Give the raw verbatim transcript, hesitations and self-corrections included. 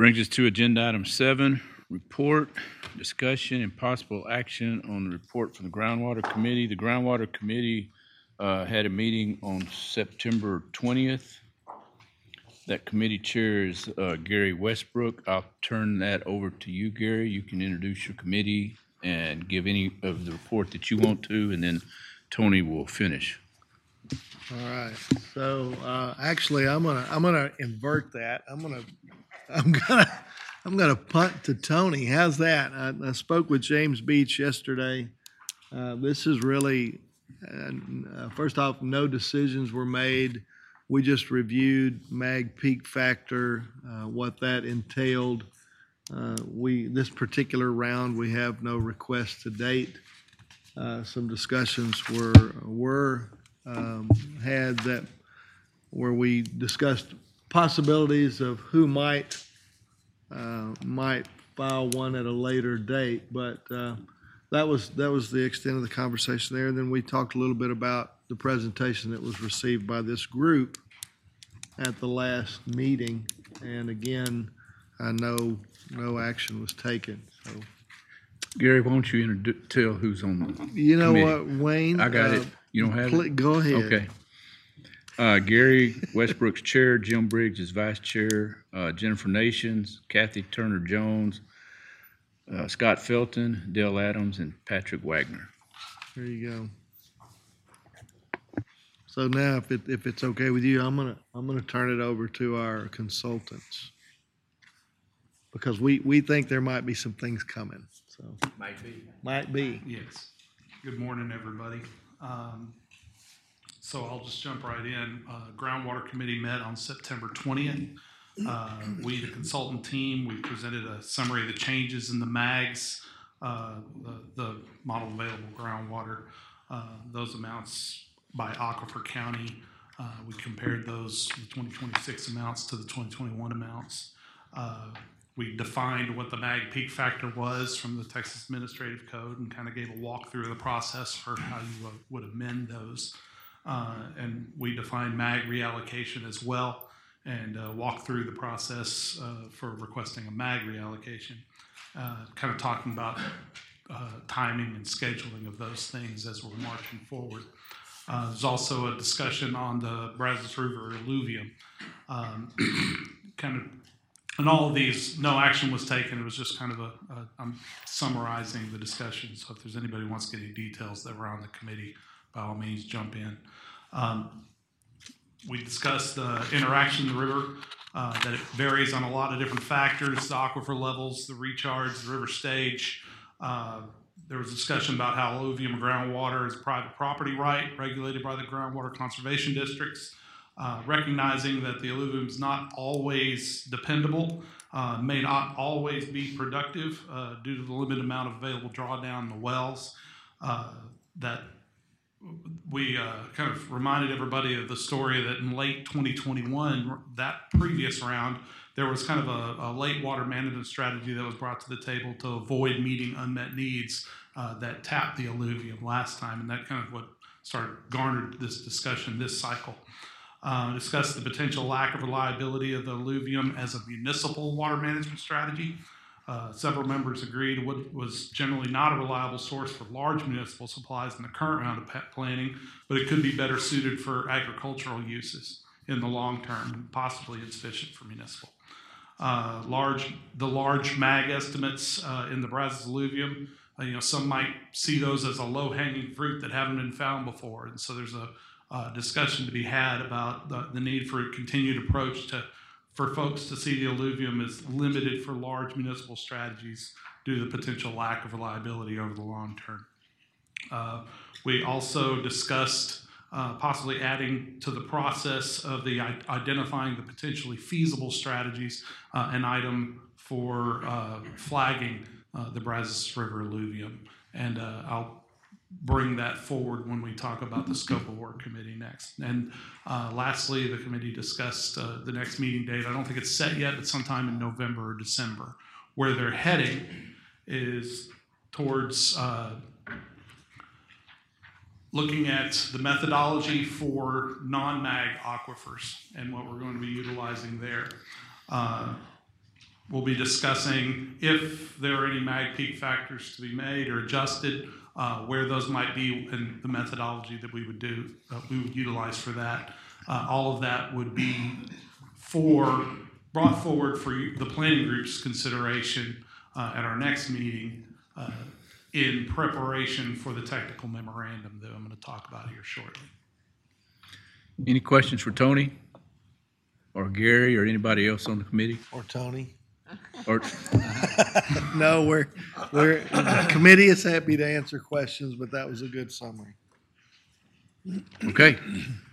Brings us to agenda item seven, report, discussion, and possible action on the report from the Groundwater Committee. The Groundwater Committee uh, had a meeting on September twentieth. That committee chair is uh, Gary Westbrook. I'll turn that over to you, Gary. You can introduce your committee and give any of the report that you want to, and then Tony will finish. All right. So uh, actually, I'm gonna I'm gonna invert that. I'm gonna I'm gonna I'm gonna punt to Tony. How's that? I, I spoke with James Beach yesterday. Uh, this is really uh, first off, no decisions were made. We just reviewed mag peak factor, uh, what that entailed. Uh, we this particular round we have no requests to date. Uh, some discussions were were. Um, had that where we discussed possibilities of who might uh, might file one at a later date, but uh, that was that was the extent of the conversation there. And then we talked a little bit about the presentation that was received by this group at the last meeting. And again, I know no action was taken. So, Gary, why don't you introdu- tell who's on the you know committee? what, Wayne? I got uh, it. You don't have pl- it? Go ahead. Okay. Uh, Gary Westbrook's chair, Jim Briggs is vice chair, uh, Jennifer Nations, Kathy Turner Jones, uh, Scott Felton, Dale Adams, and Patrick Wagner. There you go. So now, if it if it's okay with you, I'm gonna I'm gonna turn it over to our consultants because we we think there might be some things coming. So Might be. might be. Yes. Good morning, everybody. Um, so I'll just jump right in. Uh, Groundwater Committee met on September twentieth. Uh, we, the consultant team, we presented a summary of the changes in the MAGs, uh, the, the model available groundwater, uh, those amounts by Aquifer County. Uh, we compared those, the twenty twenty-six amounts to the twenty twenty-one amounts. Uh, We defined what the mag peak factor was from the Texas Administrative Code and kind of gave a walkthrough of the process for how you uh, would amend those. Uh, and we defined mag reallocation as well and uh, walked through the process uh, for requesting a mag reallocation. Uh, kind of talking about uh, timing and scheduling of those things as we're marching forward. Uh, there's also a discussion on the Brazos River alluvium. Um, kind of And all of these, no action was taken. It was just kind of a, a, I'm summarizing the discussion. So if there's anybody who wants to get any details that were on the committee, by all means, jump in. Um, we discussed the interaction of the river, uh, that it varies on a lot of different factors, the aquifer levels, the recharge, the river stage. Uh, there was discussion about how alluvium groundwater is a private property right regulated by the groundwater conservation districts. Uh, recognizing that the alluvium is not always dependable, uh, may not always be productive uh, due to the limited amount of available drawdown in the wells. Uh, that we uh, kind of reminded everybody of the story that in late twenty twenty-one, that previous round, there was kind of a, a late water management strategy that was brought to the table to avoid meeting unmet needs uh, that tapped the alluvium last time, and that kind of what started garnered this discussion this cycle. Uh, discussed the potential lack of reliability of the alluvium as a municipal water management strategy. Uh, several members agreed it was generally not a reliable source for large municipal supplies in the current round of planning, but it could be better suited for agricultural uses in the long term, and possibly insufficient for municipal. Uh, large, the large mag estimates uh, in the Brazos alluvium, uh, you know, some might see those as a low-hanging fruit that haven't been found before, and so there's a Uh, discussion to be had about the, the need for a continued approach to for folks to see the alluvium as limited for large municipal strategies due to the potential lack of reliability over the long term. Uh, we also discussed uh, possibly adding to the process of the I- identifying the potentially feasible strategies uh, an item for uh, flagging uh, the Brazos River alluvium. And uh, I'll bring that forward when we talk about the scope of work committee next. And uh, lastly, the committee discussed uh, the next meeting date. I don't think it's set yet, but sometime in November or December. Where they're heading is towards uh, looking at the methodology for non-mag aquifers and what we're going to be utilizing there. Uh, We'll be discussing if there are any mag peak factors to be made or adjusted, uh, where those might be, and the methodology that we would do, uh, we would utilize for that. Uh, all of that would be for brought forward for you- the planning group's consideration uh, at our next meeting uh, in preparation for the technical memorandum that I'm going to talk about here shortly. Any questions for Tony or Gary or anybody else on the committee? Or Tony? Or, No, we're, we're, the committee is happy to answer questions, but that was a good summary. okay,